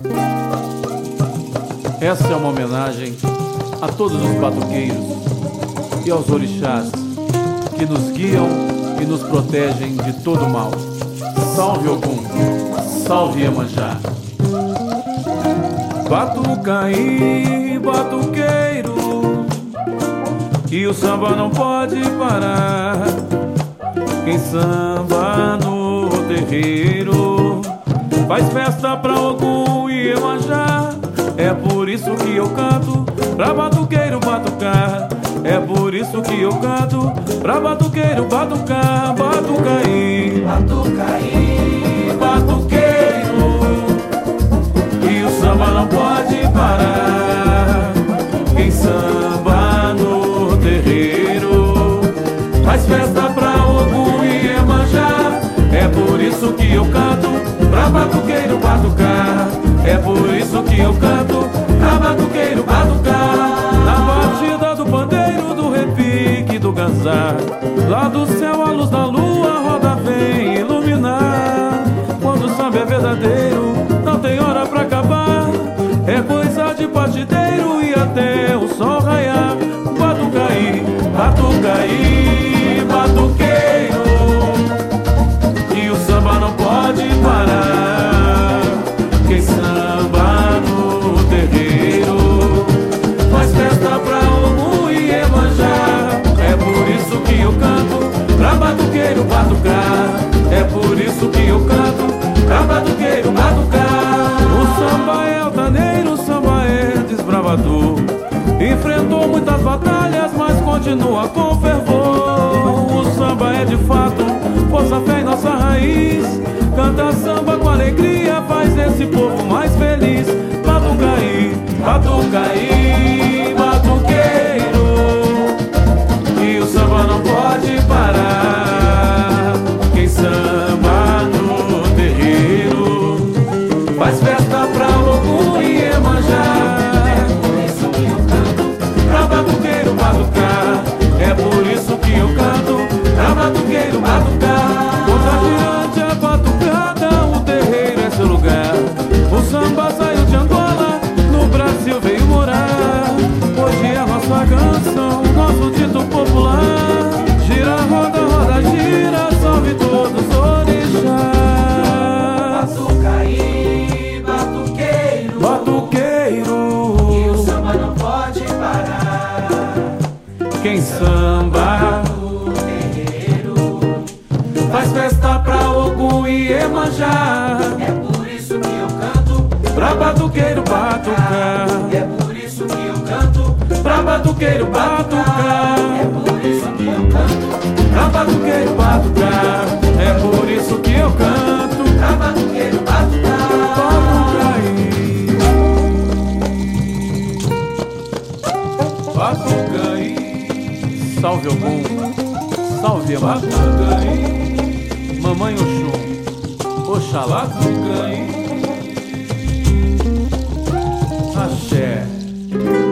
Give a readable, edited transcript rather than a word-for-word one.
Essa é uma homenagem a todos os batuqueiros e aos orixás que nos guiam e nos protegem de todo mal. Salve Ogum, salve Iemanjá. Batucaí, batuqueiro, que o samba não pode parar. Quem samba no terreiro faz festa pra Ogum e Iemanjá. É por isso que eu canto pra batuqueiro batucar. É por isso que eu canto pra batuqueiro batucar. Batucaí, batucaí, batuqueiro, e o samba não pode parar. Quem samba no terreiro faz festa pra Ogum e Iemanjá. É por isso que eu canto pra batuqueiro batucar. É por isso que eu canto pra batuqueiro batucar. Na batida do pandeiro, do repique, do ganzá, lá do céu a luz da lua, a roda vem iluminar. Quando o samba é verdadeiro, não tem hora pra acabar. É coisa de partideiro e até o sol raiar. Batucaí, batucaí, batuqueiro, e o samba não pode parar. Quem samba no terreiro faz festa pra Ogum e Iemanjá. É por isso que eu canto pra batuqueiro batucar. É por isso que eu canto pra batuqueiro batucar. O samba é altaneiro, o samba é desbravador. Enfrentou muitas batalhas, mas continua com fervor. O samba é de fato força, fé em nossa raiz. Canta samba com alegria, faz esse povo mais feliz. Batucaí, batucaí, batuqueiro, e o samba não pode parar. Quem samba no terreiro faz festa pra Ogum e Iemanjá. É por isso que eu canto pra batuqueiro batucar. É por isso que eu canto pra batuqueiro batucar. Contagiante a batucada, o terreiro é seu lugar. O samba saiu de Angola, no Brasil veio morar. Hoje é nossa canção, nosso dito popular. Gira, roda, roda, gira, salve todos os orixás. Batucaí, batuqueiro, batuqueiro, E o samba não pode parar. quem samba No terreiro faz festa pra Ogum e Iemanjá. é por isso que eu canto Pra batuqueiro batucar. É por isso que eu canto Pra batuqueiro batucar. É por isso que eu canto Pra batuqueiro batucar. É por isso que eu canto pra batuqueiro batucar. Batucaí, batucaí. Salve Ogum, salve Iemanjá. Mamãe Oxum, Oxalá. Batucaí, axé.